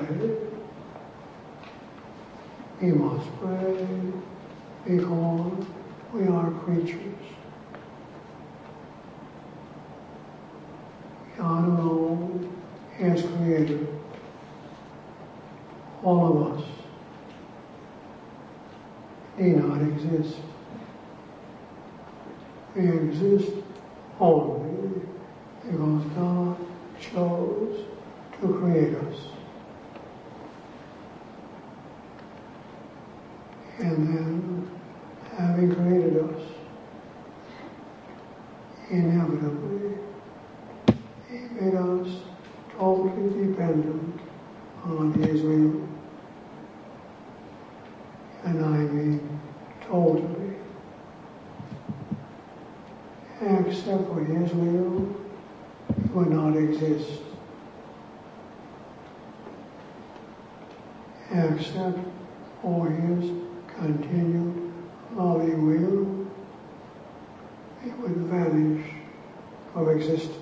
We must pray because we are creatures. God alone is creator. All of us need not exist. We exist only because God chose to create us. And then, having created us, inevitably, He made us totally dependent on His will. And I mean totally. Except for His will, He would not exist. Except for His continued loving will, He would vanish from existence.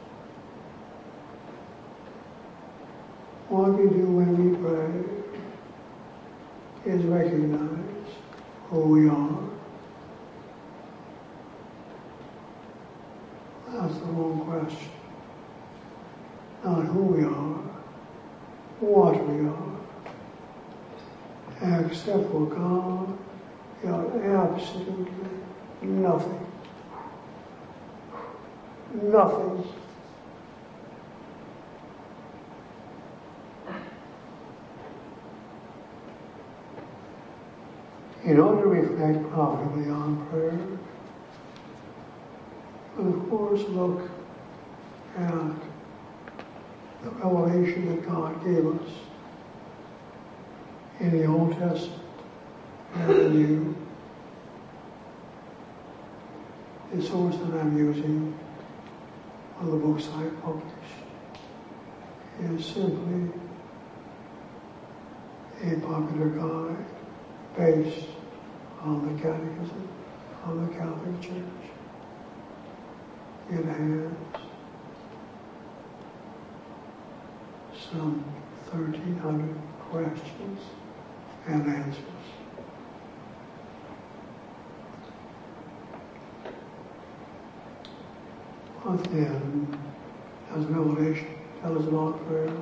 What we do when we pray is recognize who we are. That's the wrong question. Not who we are, what we are. Except for God, we are absolutely nothing. Nothing. In order to reflect profitably on prayer, we'll of course look at the revelation that God gave us in the Old Testament and the New. The source that I'm using for the books I published is simply a popular guide based on the Catechism of the Catholic Church. It has some 1,300 questions and answers. What then does Revelation tell us about prayer?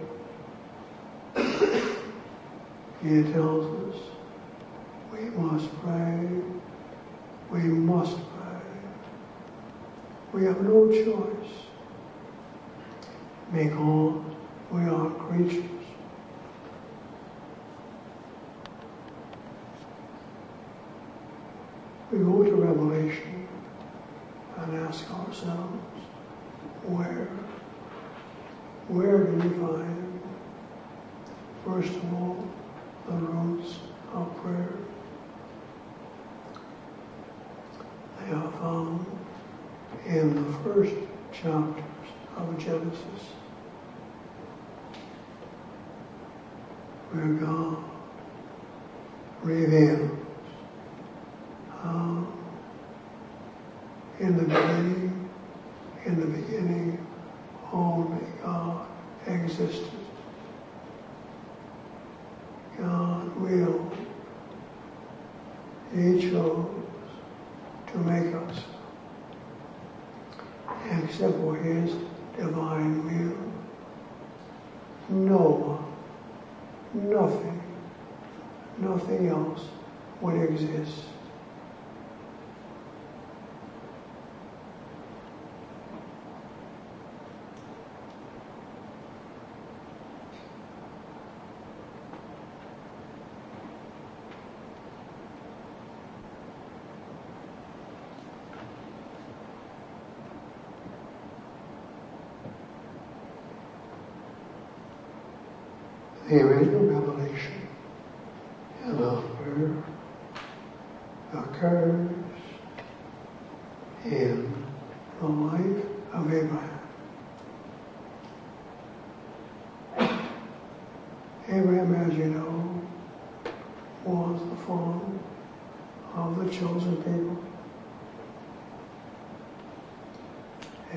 It tells us we must pray. We must pray. We have no choice because we are creatures. We go to Revelation and ask ourselves, where do we find, first of all, the roots of prayer? They are found in the first chapters of Genesis, where God reveals how in the beginning, only God existed. God willed. He chose to make us. Except for His divine will, no one, nothing else would exist. The original revelation of prayer occurs in the life of Abraham. Abraham, as you know, was the father of the chosen people.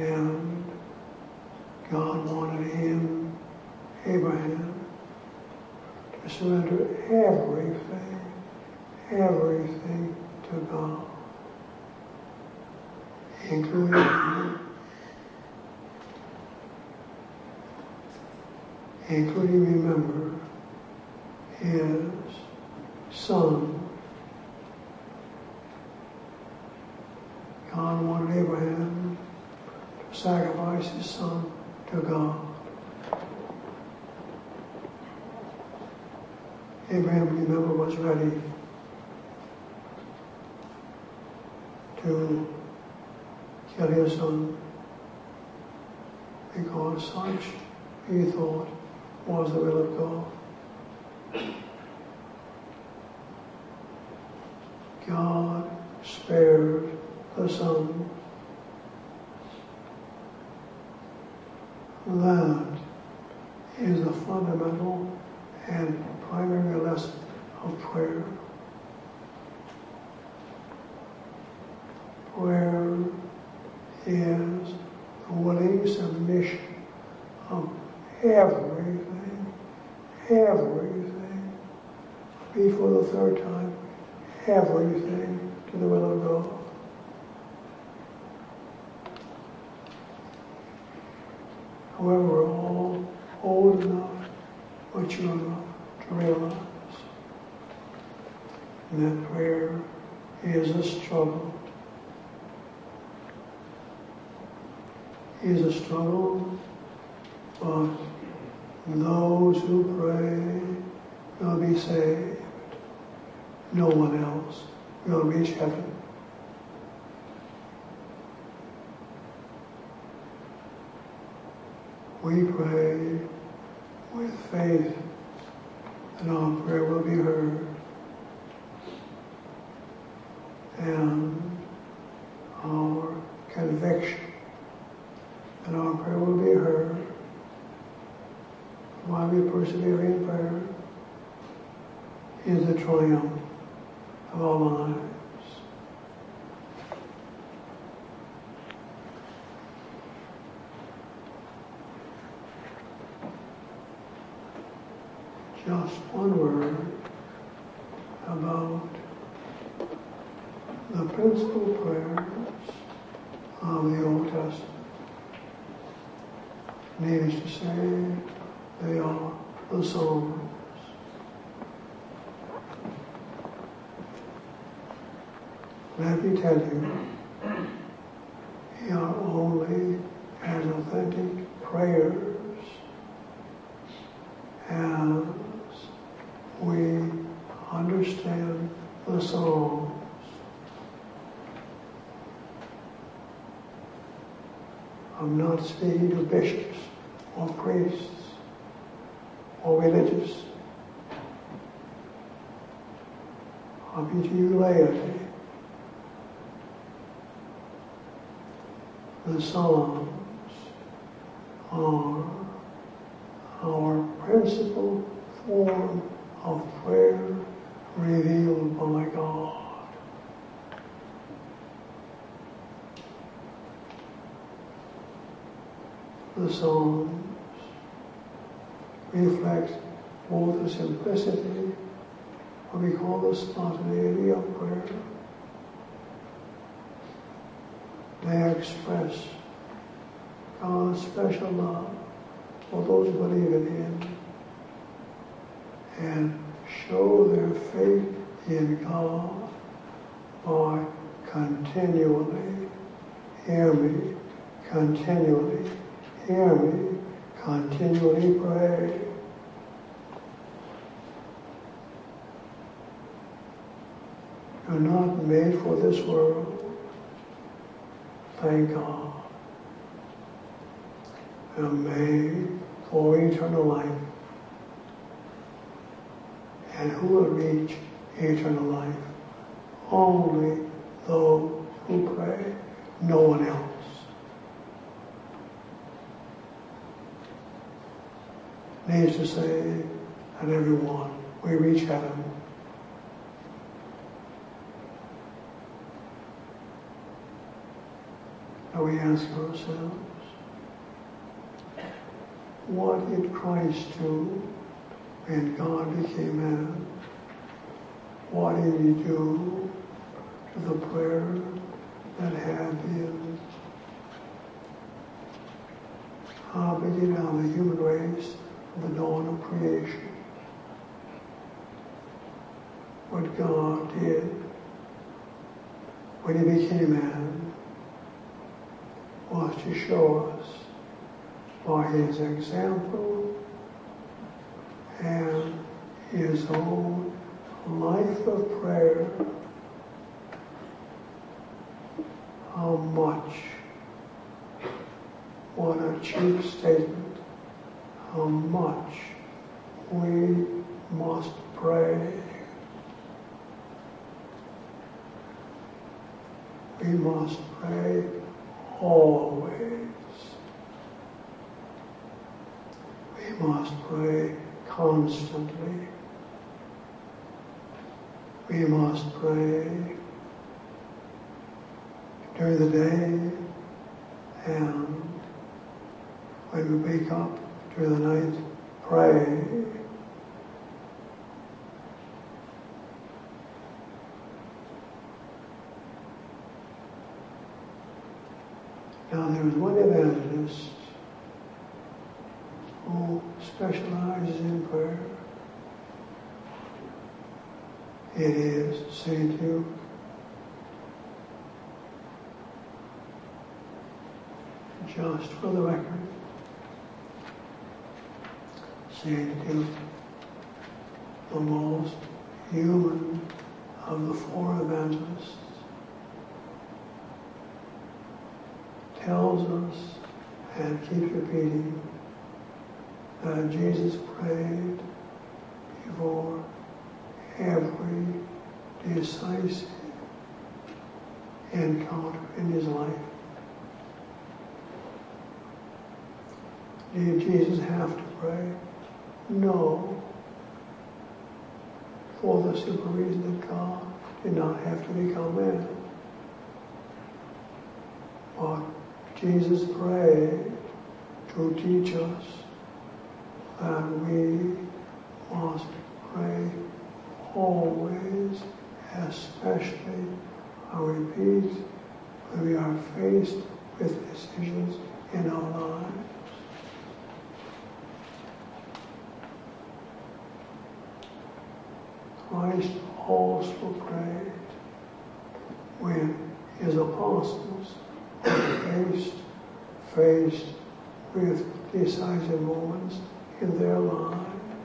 And God wanted him, Abraham, to surrender everything to God, including remember His Son. God wanted Abraham to sacrifice his son to God. Abraham, remember, was ready to kill his son because such, he thought, was the will of God. God spared the son. That is a fundamental and primary lesson of prayer. Prayer is the willing submission of everything, before the third time, everything to the will of God. However, we're all old enough, mature enough to realize that prayer is a struggle. Is a struggle, but those who pray will be saved. No one else will reach heaven. We pray with faith that our prayer will be heard, and our conviction that our prayer will be heard while we persevere in prayer is the triumph of our lives. Just one word about the principal prayers of the Old Testament. Needless to say, they are the Psalms. Let me tell you, they are only as authentic prayers as we understand the Psalms. I'm not speaking to bishops or priests or religious. I'm speaking to you laity. The Psalms are our principal form of prayer revealed by God. The Psalms reflect both the simplicity, what we call the spontaneity of prayer. They express God's special love for those who believe in Him and show their faith in God by continually, hear me, continually pray. You're not made for this world. Thank God. You're made for eternal life. And who will reach eternal life? Only those who pray, no one else. Needs to say that everyone, we reach heaven. Now we ask ourselves, what did Christ do when God became man, what did he do to the prayer that had been beginning of the human race from the dawn of creation? What God did when he became man was to show us by his example and his own life of prayer how much, what a cheap statement, how much we must pray. We must pray always. We must pray constantly. We must pray during the day, and when we wake up during the night, pray. Now there is one evangelist who specializes in prayer. It is St. Luke. Just for the record, St. Luke, the most human of the four evangelists, tells us and keeps repeating that Jesus prayed before every decisive encounter in his life. Did Jesus have to pray? No. For the simple reason that God did not have to become man. But Jesus prayed to teach us that we must pray always, especially, I repeat, when we are faced with decisions in our lives. Christ also prayed when his apostles were faced with decisive moments in their lives.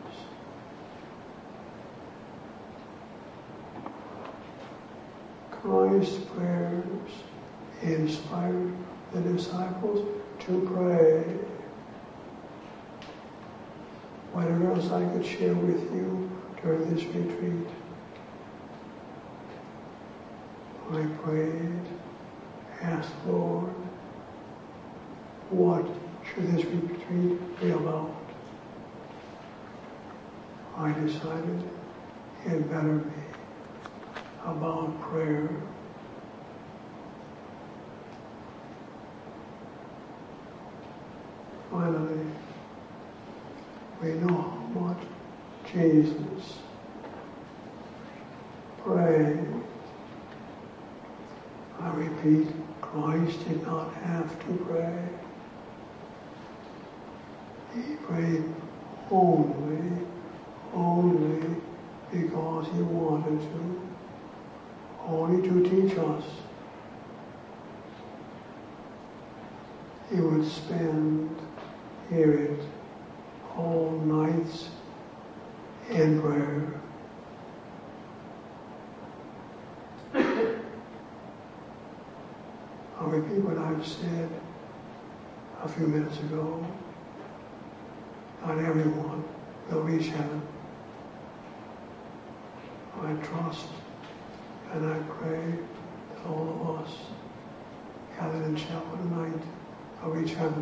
Christ's prayers inspired the disciples to pray. Whatever else I could share with you during this retreat, I prayed, asked Lord, what should this retreat be about? I decided it better be about prayer. Finally, we know how much Jesus prayed. I repeat, Christ did not have to pray. He prayed only because he wanted to, only to teach us. He would spend, hear it, whole nights in prayer. I'll repeat what I've said a few minutes ago. Not everyone will reach heaven. I trust and I pray that all of us gathered in chapel tonight will reach heaven.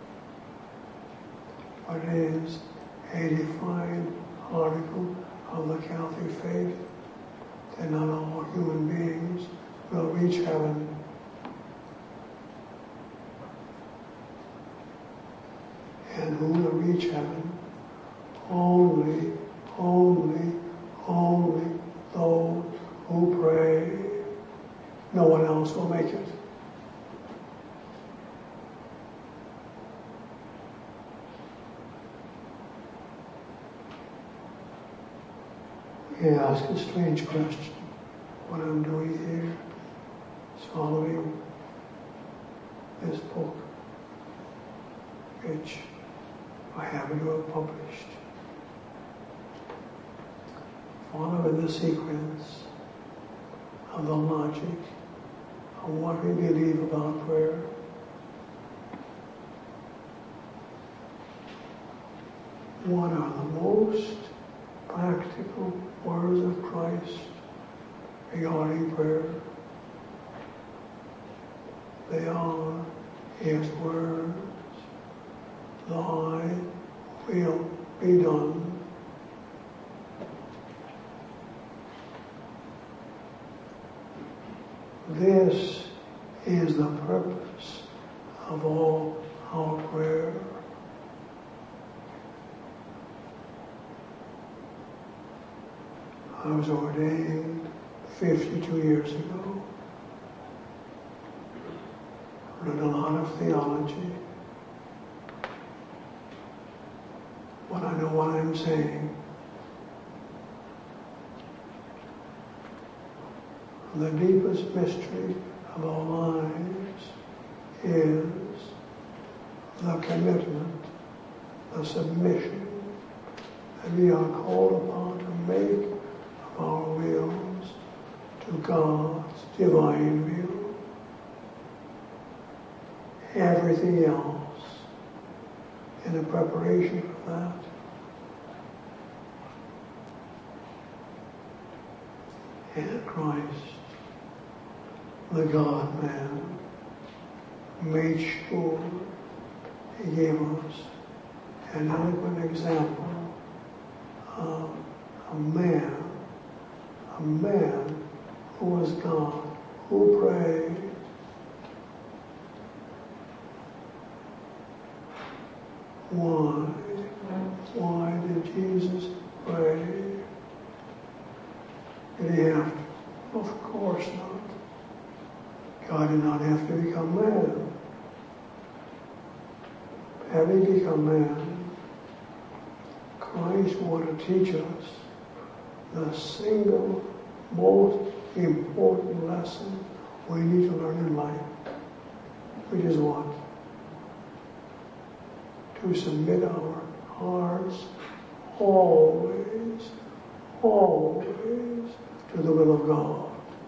But it is a defined article of the Catholic faith that not all human beings will reach heaven. And who will reach heaven? Only Only those who pray. No one else will make it. We ask a strange question. What I'm doing here is following this book, which I happen to have published. Following the sequence of the logic of what we believe about prayer. What are the most practical words of Christ regarding prayer? They are His words, Thy will be done. This is the purpose of all our prayer. I was ordained 52 years ago. Learned a lot of theology. But I know what I'm saying. The deepest mystery of our lives is the commitment, the submission that we are called upon to make of our wills to God's divine will. Everything else in the preparation for that and Christ, the God-man, made sure He gave us an eloquent example of a man who was God, who prayed. Why did Jesus pray? Did He have to? Of course not. God did not have to become man. Having become man, Christ wanted to teach us the single most important lesson we need to learn in life, which is what? To submit our hearts always to the will of God.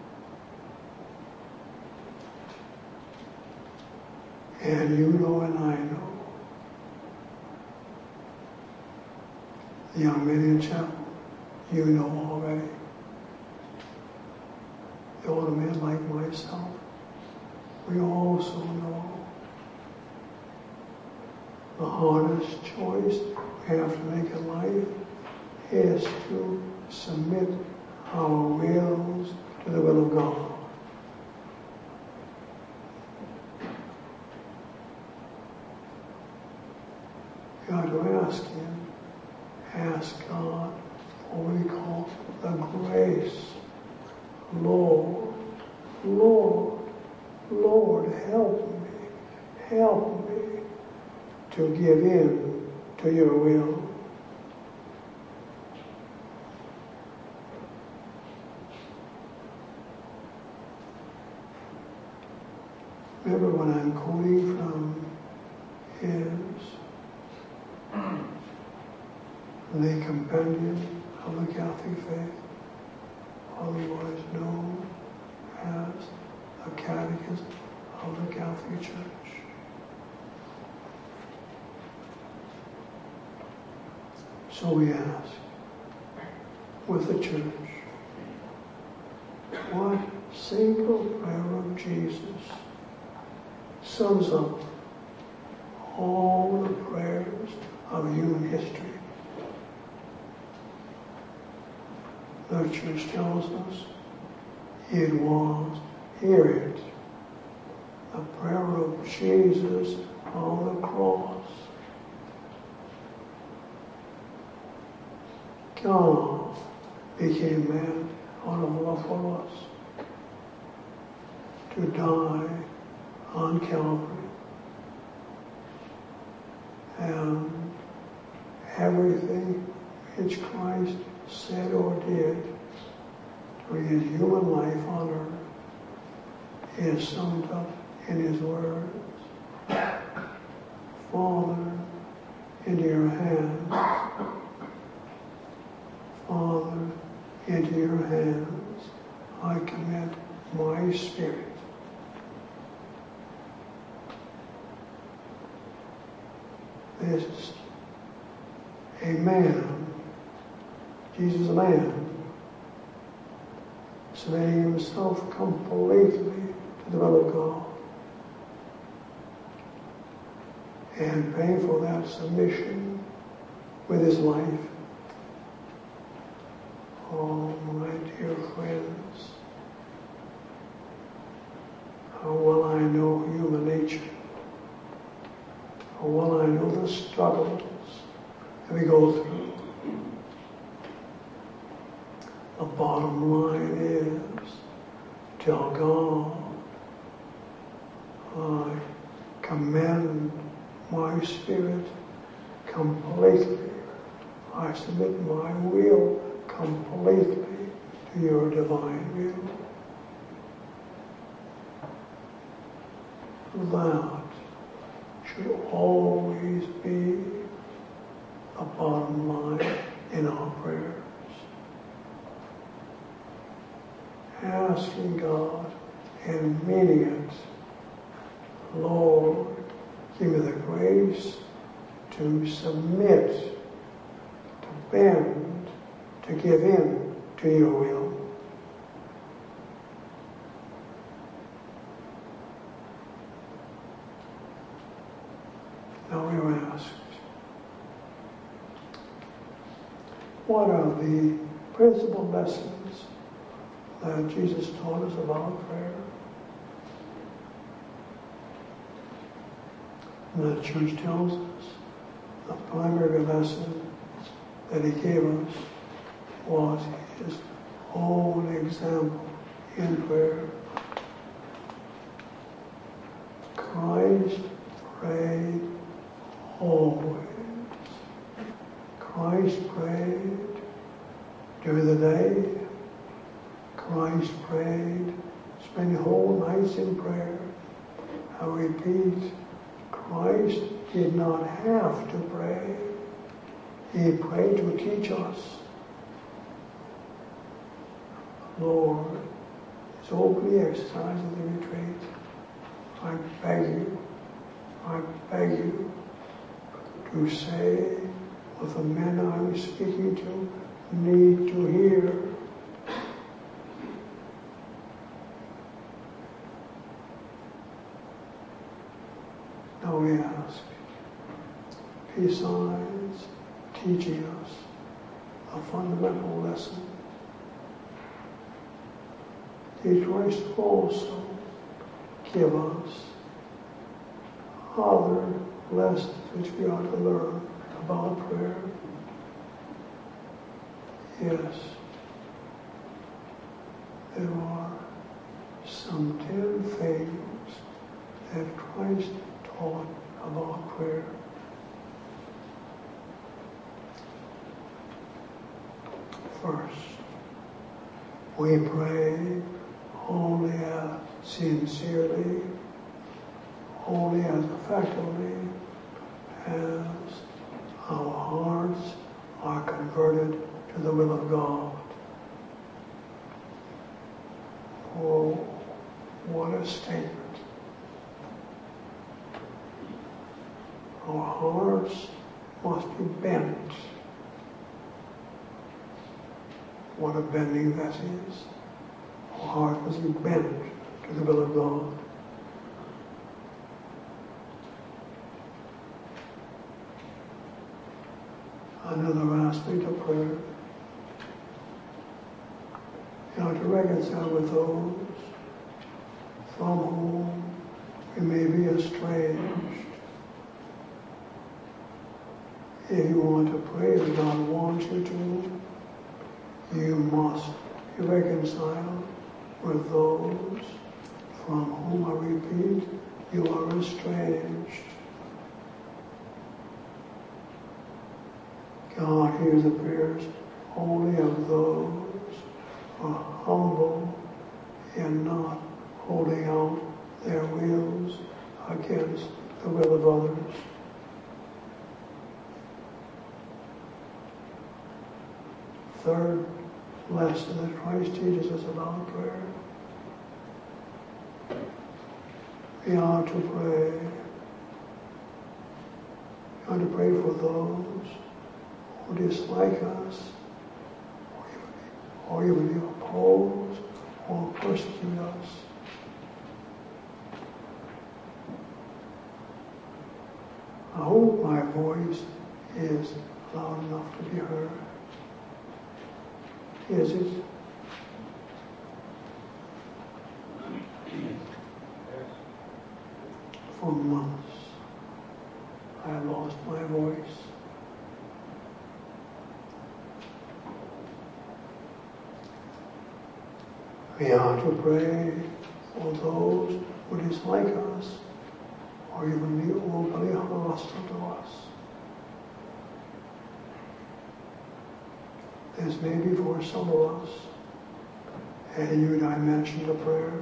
And you know and I know. The young men in chapel, you know already. The older men like myself, we also know. The hardest choice we have to make in life is to submit our wills to the will of God. You got to ask God for what we call the grace. Lord, help me to give in to your will. Remember when I'm quoting from the Compendium of the Catholic Faith, otherwise known as the Catechism of the Catholic Church. So we ask, with the Church, what single prayer of Jesus sums up all the prayers of human history? The Church tells us it was, hear it, the prayer of Jesus on the cross. God became man out of love for us to die on Calvary. And everything which Christ said or did during his human life on earth is summed up in his words. Father, into your hands. Father, into your hands I commit my spirit. This is a man, Jesus a man, submitting himself completely to the will of God and paying for that submission with his life. Oh, my dear friends, how well I know human nature. How well I know the struggles that we go through. The bottom line is, tell God, I commend my spirit completely. I submit my will completely to your divine will. That should always be the bottom line in our prayers. Asking God and meaning it, Lord, give me the grace to submit, to bend, to give in to your will. Now we are asked, what are the principal lessons that Jesus taught us about prayer? And the church tells us the primary lesson that he gave us was his own example in prayer. Christ prayed always. Christ prayed during the day. Christ prayed, spending whole nights in prayer. I repeat, Christ did not have to pray. He prayed to teach us. Lord, this opening exercise of the retreat, I beg you to say what the men I'm speaking to need to hear. Now we ask, besides teaching us a fundamental lesson, did Christ also give us other lessons which we ought to learn about prayer? Yes, there are some 10 things that Christ taught about prayer. First, we pray only as sincerely, only as effectively as our hearts are converted to the will of God. Oh, what a statement. Our hearts must be bent. What a bending that is. Our heart must be bent to the will of God. Another aspect of prayer, to reconcile with those from whom we may be estranged. If you want to pray as God wants you to, You must be reconciled with those from whom, I repeat, you are estranged. God hears the prayers only of those who are humble and not holding out their wills against the will of others. Third lesson that Christ teaches us about prayer. We are to pray. We are to pray for those who dislike us, or even oppose or persecute us. I hope my voice is loud enough to be heard. Is it? For months, I lost my voice. We are to pray for those who dislike us or even be openly hostile to us. This may be for some of us a new dimension to prayer.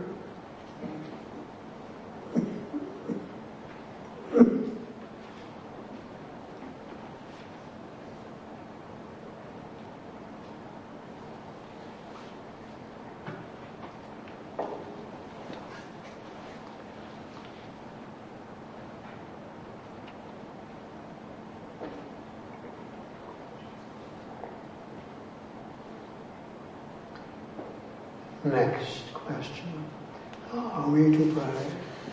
Next question. Are we to pray?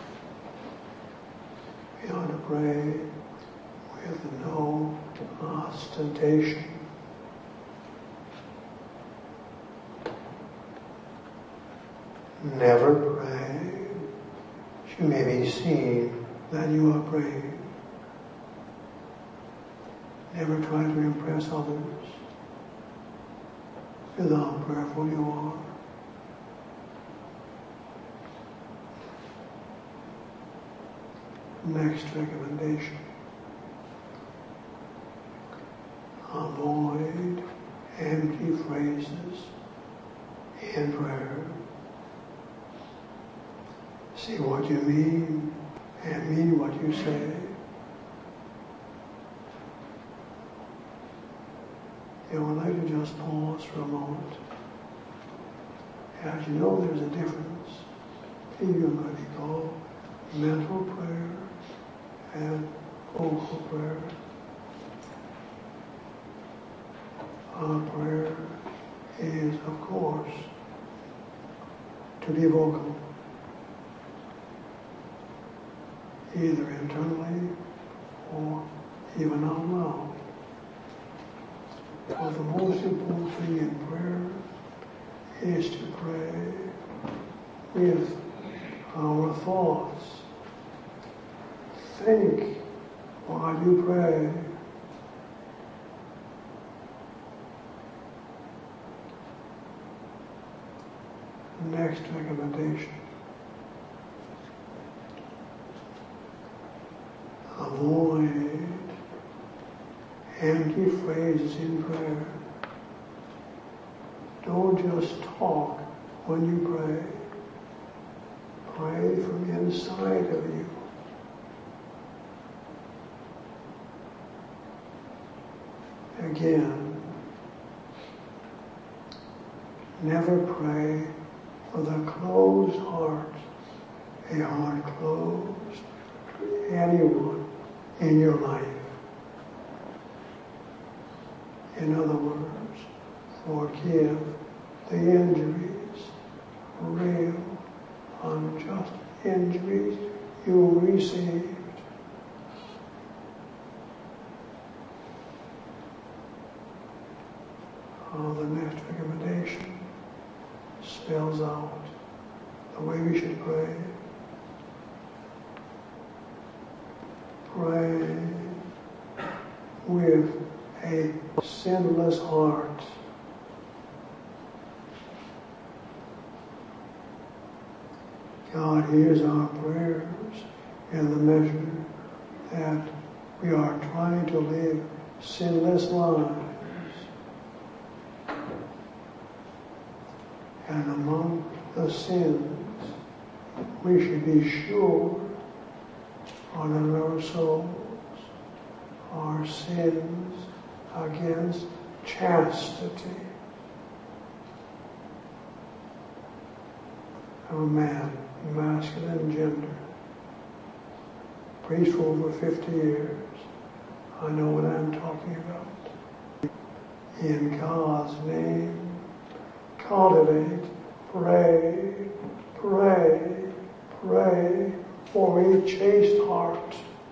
We are to pray with no ostentation. Never pray that you may be seen that you are praying. Never try to impress others with how prayerful you are. Next recommendation. Avoid empty phrases in prayer. See what you mean and mean what you say. I would like to just pause for a moment. As you know, there's a difference between what we call mental prayer and vocal prayer. Our prayer is, of course, to be vocal, either internally or even out loud. But the most important thing in prayer is to pray with our thoughts. Think while you pray. Next recommendation. Avoid empty phrases in prayer. Don't just talk when you pray. Pray from inside of you. Again, never pray with a closed heart, a heart closed to anyone in your life. In other words, forgive the injuries, real, unjust injuries you received. The next recommendation spells out the way we should pray. Pray with a sinless heart. God hears our prayers in the measure that we are trying to live sinless lives. And among the sins we should be sure on our souls are sins against chastity. I'm a man, masculine gender, priest for over 50 years. I know what I'm talking about. In God's name, cultivate, pray, pray, pray for a chaste heart.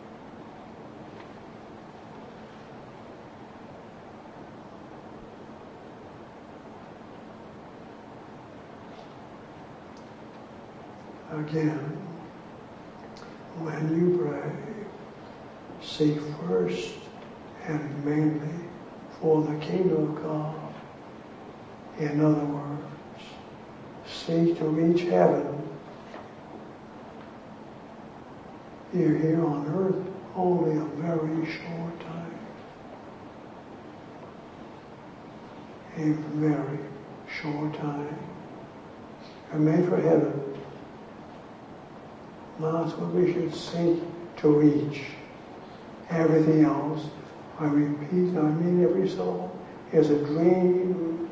Again, when you pray, seek first and mainly for the kingdom of God. In other words, seek to reach heaven. You're here on earth only a very short time. A very short time. You're made for heaven. That's what we should seek to reach. Everything else, I repeat, I mean every soul, is a dream.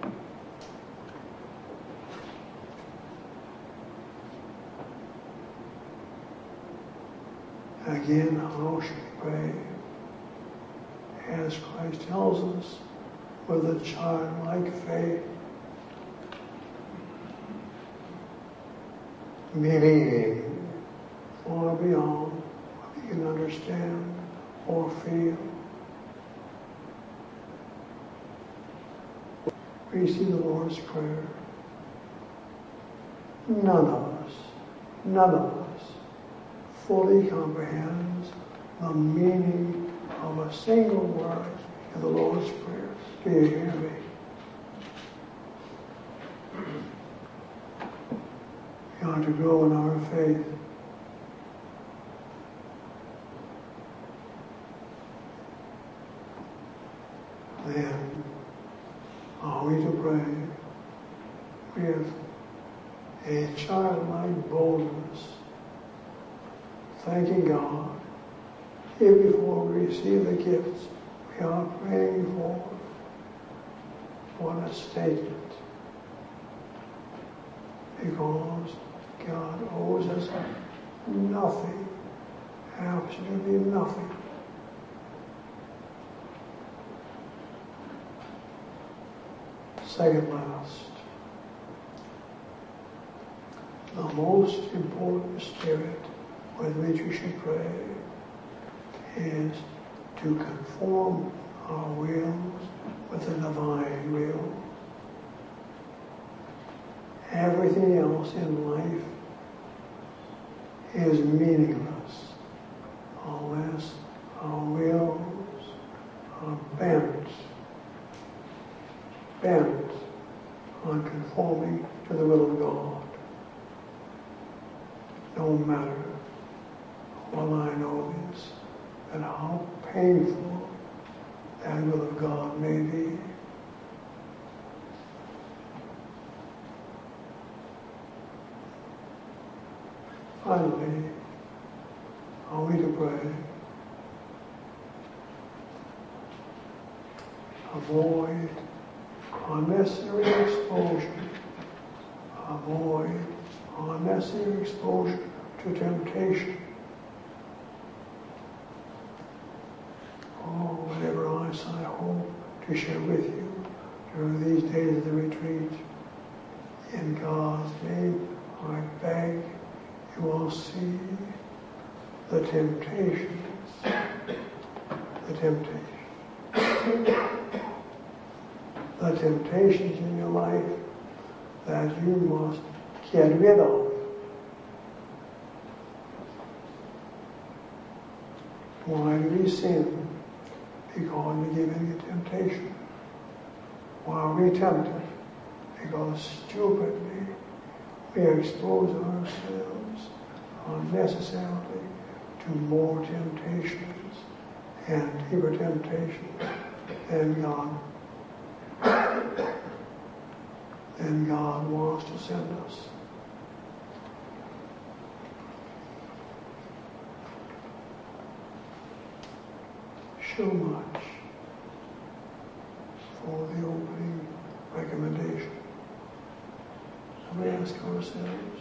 Again, how should we pray? As Christ tells us, with a childlike faith, believing far beyond what we can understand or feel. We see the Lord's Prayer. None of us fully comprehends the meaning of a single word in the Lord's Prayer. Do you hear me? We are to grow in our faith. Then, are we to pray with a childlike boldness, thanking God, even before we receive the gifts we are praying for? What a statement. Because God owes us nothing, absolutely nothing. Second last, the most important spirit with which we should pray is to conform our wills with the divine will. Everything else in life is meaningless unless our wills are bent on conforming to the will of God. No matter, well, I know this, and how painful that will of God may be. Finally, are we to pray? Avoid unnecessary exposure. Avoid unnecessary exposure to temptation. Oh, whatever else I hope to share with you during these days of the retreat. In God's name, I beg you will see the temptations. The temptations in your life that you must get rid of. Why do we sin? Because we give in to temptation. Why are we tempted? Because stupidly we expose ourselves unnecessarily to more temptations and deeper temptations than God wants to send us. So much for the opening recommendation. So we ask ourselves,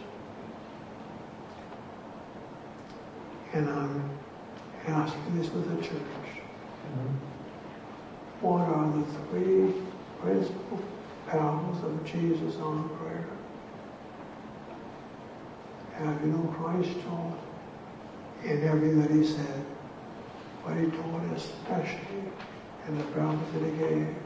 and I'm asking this with the church, what are the three principal parables of Jesus on prayer? And you know, Christ taught in everything that he said, but he taught especially in the parables that he gave.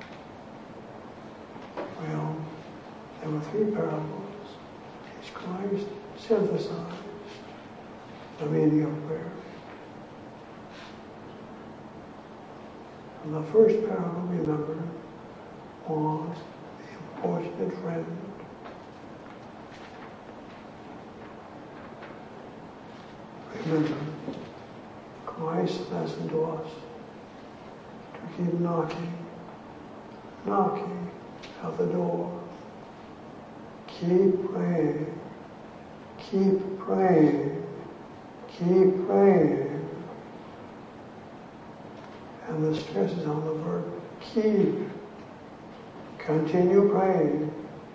Well, there were three parables which Christ synthesized the meaning of prayer. And the first parable, remember, was the importunate friend. Remember, Christ's lesson to us to keep knocking at the door. Keep praying, keep praying, keep praying. And the stress is on the verb keep. Continue praying.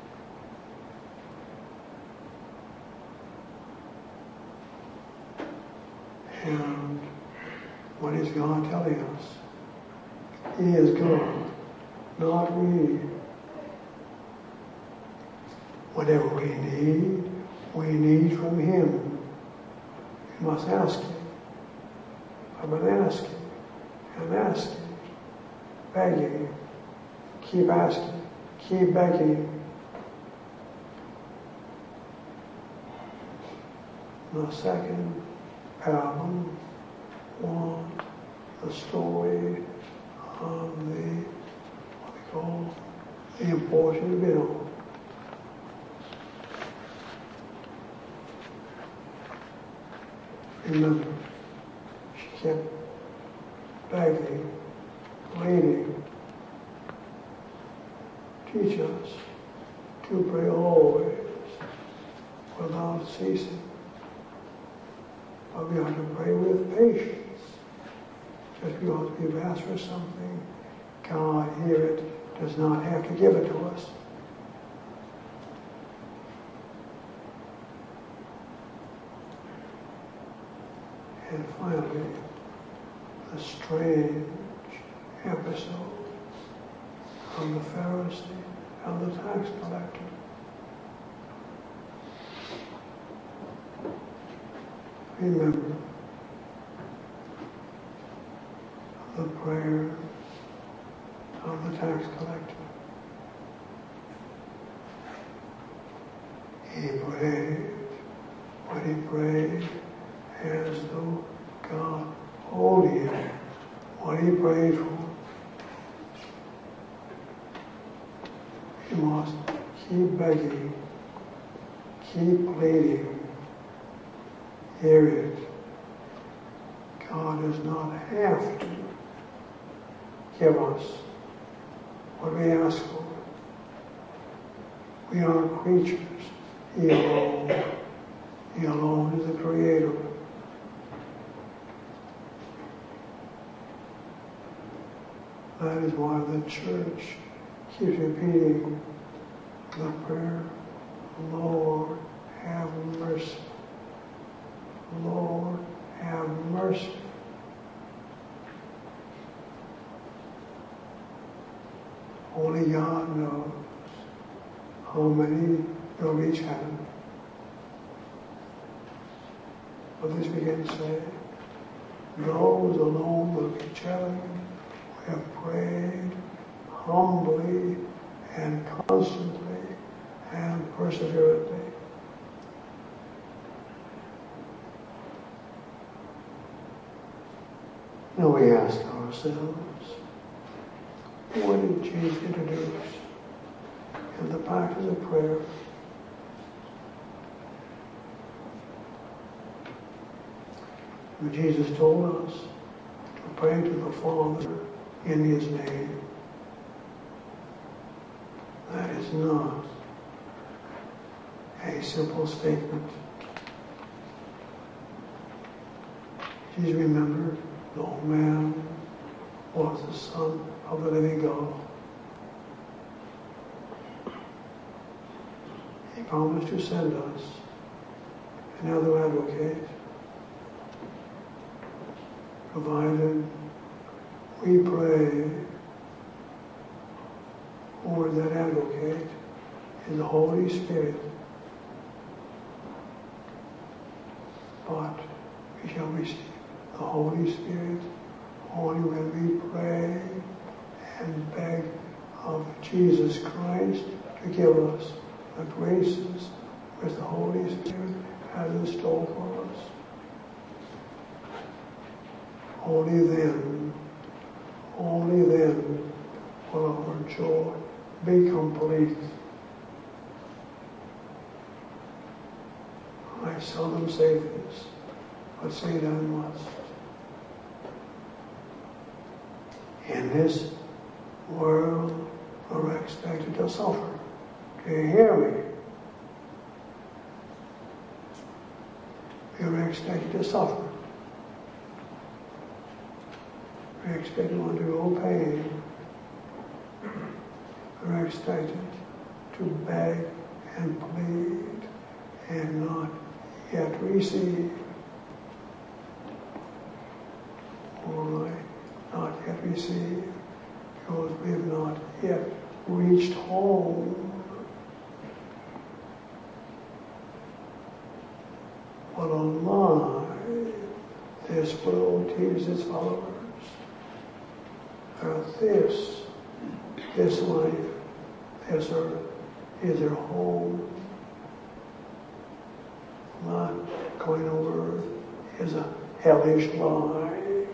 And what is God telling us? He is God, not we. Whatever we need from Him. We must ask Him. I've been asking and asking, begging, keep asking, keep begging. The second parable was the story of what we call the importunate widow. Remember, she kept begging, pleading. Teach us to pray always without ceasing. But we are to pray with patience. Just because we've asked for something, God, hear it, does not have to give it to us. And finally, the strange episode of the Pharisee and the tax collector. Remember the prayer of the tax collector. He prayed, but he prayed as though God owed him what he prayed for. He must keep begging, keep pleading. Hear it. God does not have to give us what we ask for. We are creatures. He alone is the Creator. That is why the church keeps repeating the prayer, Lord, have mercy. Lord, have mercy. Only God knows how many will reach heaven. But this we can say, those alone will reach heaven who have prayed humbly and constantly and perseveringly. Now we ask ourselves, what did Jesus introduce in the practice of prayer? And Jesus told us to pray to the Father in His name. That is not a simple statement. Please remember, no man was the Son of the living God. He promised to send us another advocate, provided we pray for that advocate is the Holy Spirit. But we shall receive the Holy Spirit only when we pray and beg of Jesus Christ to give us the graces which the Holy Spirit has in store for us. Only then will our joy be complete. I seldom say this, but say it I must. In this world, we're expected to suffer. Do you hear me? We're expected to suffer. We're expected to undergo pain. We're expected to beg and plead and not yet receive. Why not yet receive? Because we have not yet reached home. What a lie this world teaches its followers. This life, this earth, is their home. Not going over earth is a hellish lie.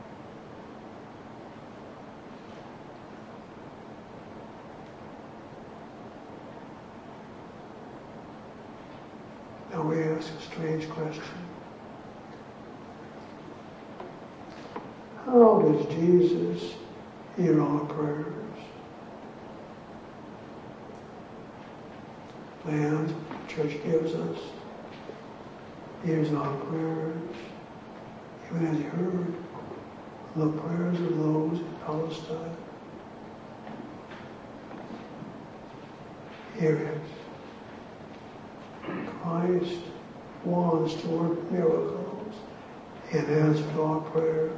Now we ask a strange question. How does Jesus hear our prayers? Man, the church gives us, hears our prayers, even as He heard the prayers of those in Palestine. Hear it. Christ wants to work miracles in answer to our prayers.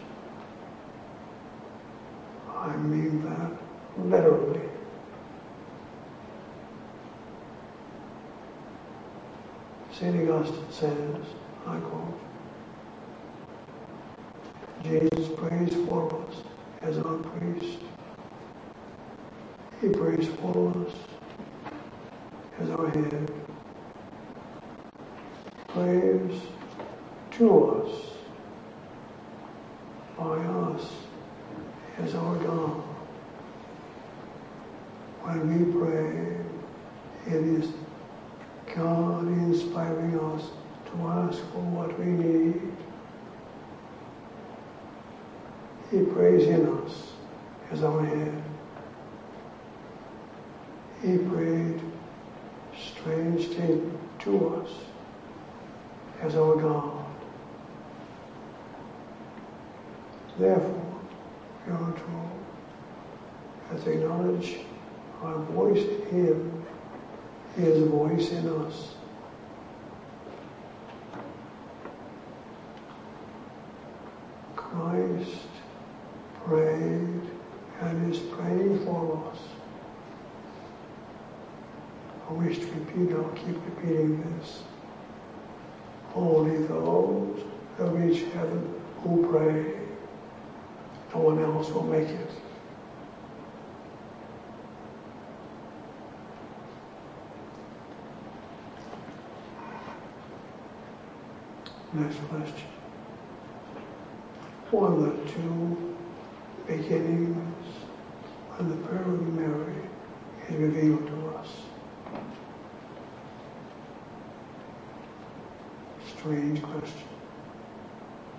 I mean that literally. St. Augustine says, I quote, Jesus prays for us as our priest. He prays for us as our head. Prays to us, by us, as our God. When we pray, it is God inspiring us to ask for what we need. He prays in us as our head. He prayed strange things to us as our God. Therefore, we are told, as to acknowledge our voice in Him, His voice in us. Christ prayed and is praying for us. I wish to repeat, I'll keep repeating this. Only those who reach heaven who pray. No one else will make it. Next question. What are the two beginnings when the prayer of Mary is revealed to us? Strange question.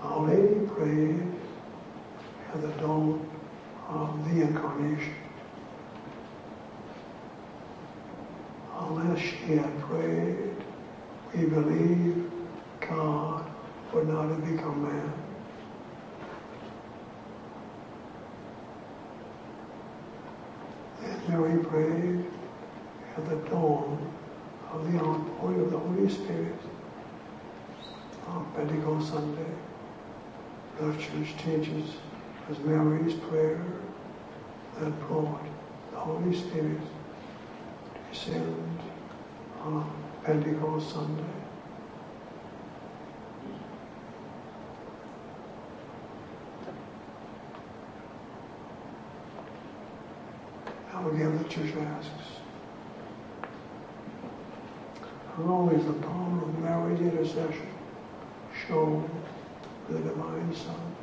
Our Lady prayed at the dawn of the Incarnation. Unless she had prayed, we believe God would not have become man. And Mary prayed at the dawn of the outpouring of the Holy Spirit on Pentecost Sunday. The Church teaches as Mary's prayer that brought the Holy Spirit to descend on Pentecost Sunday. Now again the Church asks, how long is the power of Mary's intercession shown for the Divine Son?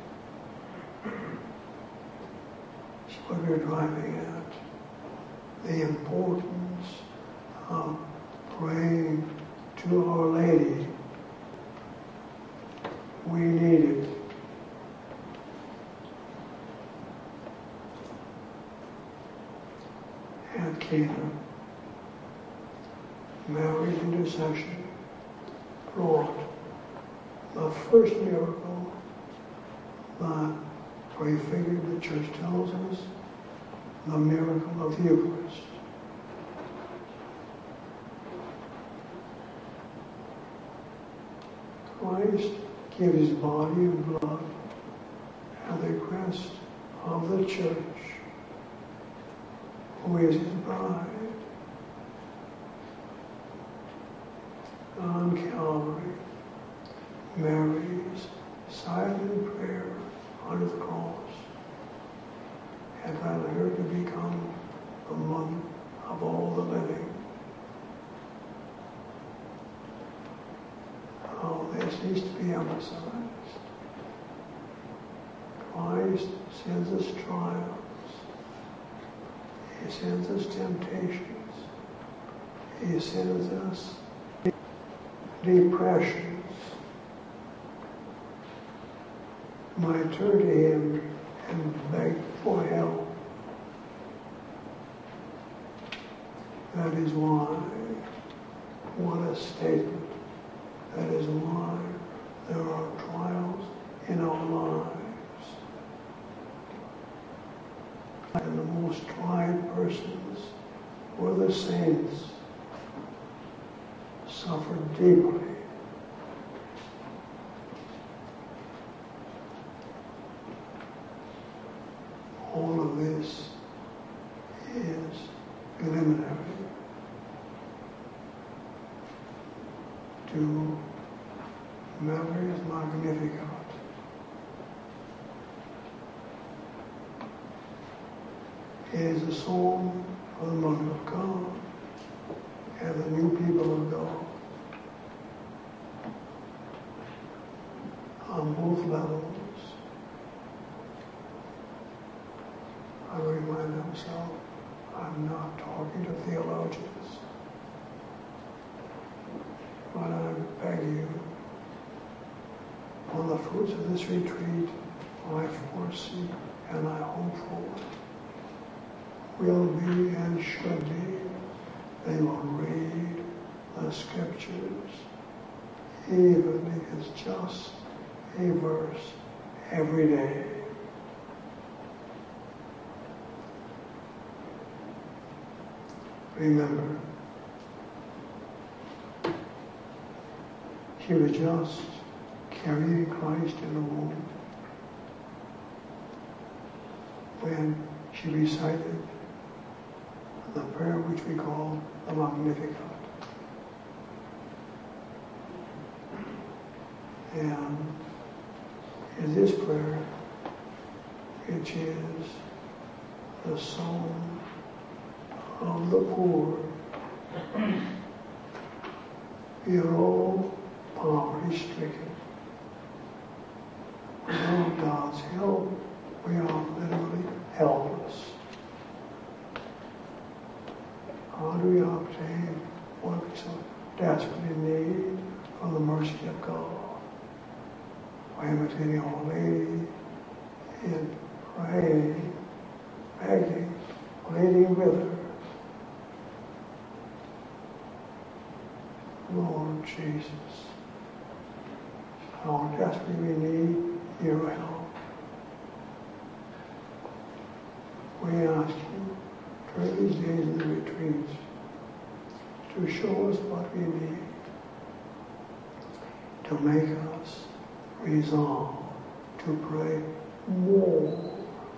It's what we're driving at. The importance of praying to Our Lady. We need it. At Cana, Mary's intercession brought the first miracle that prefigured, the Church tells us, the miracle of the Eucharist. Christ gave his body and blood at the request of the Church, who is his bride. On Calvary, Mary's silent prayer under the cross had led her to become the mother of all the living. Oh, this needs to be emphasized. Christ sends us trials. He sends us temptations. He sends us depressions. Might turn to him and beg for help. That is why, what a statement. That is why there are trials in our lives. And the most tried persons were the saints, suffered deeply. All of this is preliminary to Mary's Magnificat. It is a song of the Mother of God and the new people of God on both levels. I remind myself, I'm not talking to theologians, but I beg you, on the fruits of this retreat, I foresee and I hope for, will be and should be, they will read the Scriptures, even if it's just a verse every day. Remember, she was just carrying Christ in the womb when she recited the prayer which we call the Magnificat. And in this prayer, which is the song of the poor, we are all poverty-stricken. Without God's help, we are literally helpless. How do we obtain what we so desperately need from the mercy of God? by imitating Our Lady in praying, begging, pleading with her. Lord Jesus, how desperately we need your help. We ask you during these days in the retreats to show us what we need, to make us resolve to pray more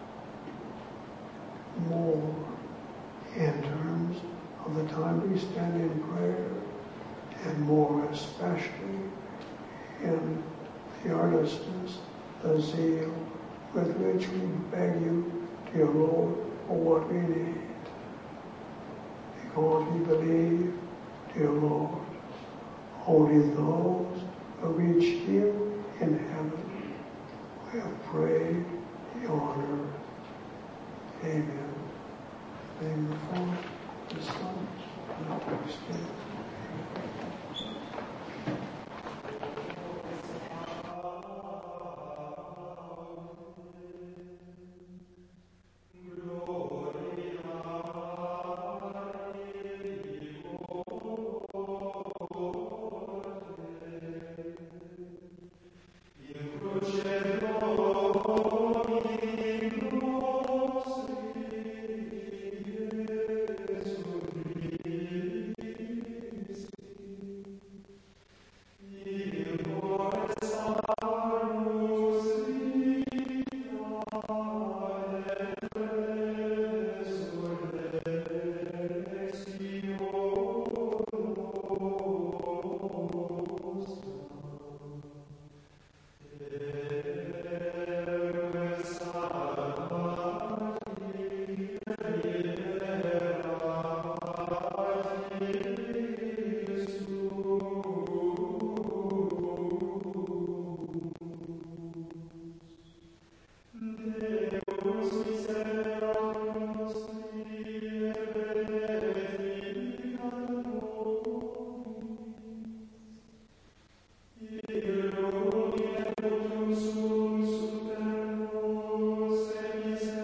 in terms of the time we spend in prayer, and more especially in the earnestness, the zeal with which we beg you, dear Lord, for what we need. Because we believe, dear Lord, only those who reach you in heaven will pray your earth. Amen. In the name of the Father, the Son, and the Holy Spirit.